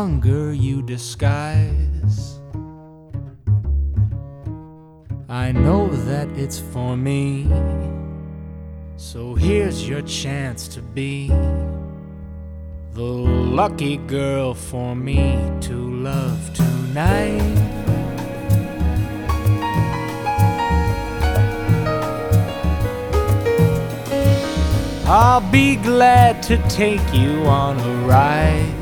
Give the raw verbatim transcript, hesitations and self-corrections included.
Hunger you disguise. I know that it's for me, so here's your chance to be the lucky girl for me to love tonight. I'll be glad to take you on a ride